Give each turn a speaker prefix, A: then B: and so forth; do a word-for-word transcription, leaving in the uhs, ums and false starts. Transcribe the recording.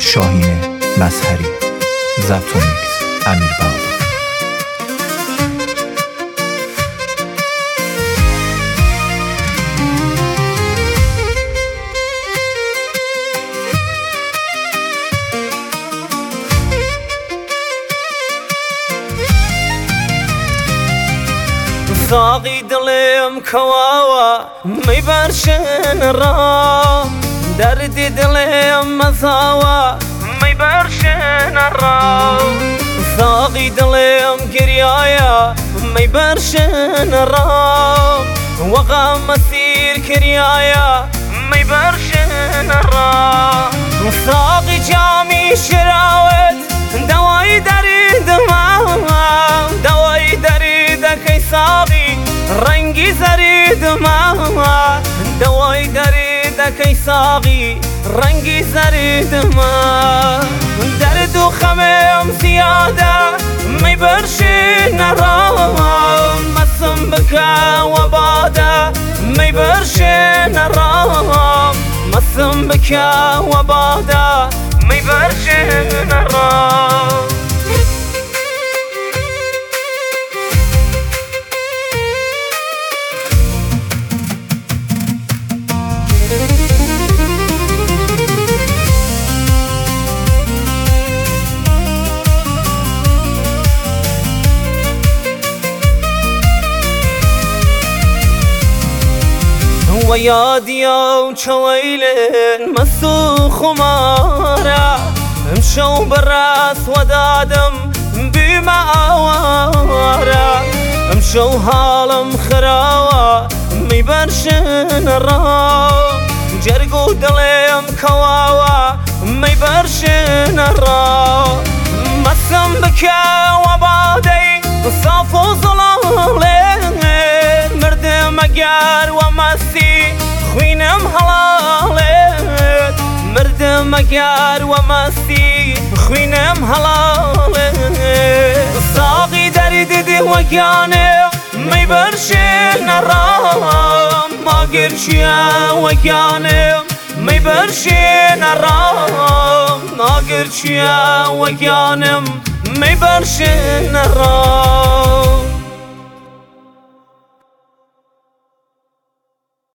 A: شاهین مظهری. ضبط و میکس امیر بهادر.
B: ساقی دلم کواوا میبرشن را، دردی دلم مزاوا میبرشن را. ساقی دلم گریایا میبرشن را، وقام مسیر کریایا میبرشن را. ساقی جامی شراوت دوای درد ما، دوای درد کی ساقی رنگی زرید ما، دوای درد کی ساقی رنگی زرید ما. درد و خمم زیاده میبرشن را، مسم بکا و باده میبرشن را، مسم بکا و باده میبرشن را. و یادیو چویلن مسو خماره، امشو براس و دادم بیما آواره. امشو حالم خراوه میبرشن را، جرگو دلم کواوه میبرشن را. مسم بکا و بادی صاف و ظلالین، مردم اگر و مستی خوینم حلالت، مردم اگر و مستی خوینم حلالت. ساقی درد دی وگانه میبرشن را، ماگر چیا وگانه میبرشن را، ماگر چیا وگانم میبرشن را.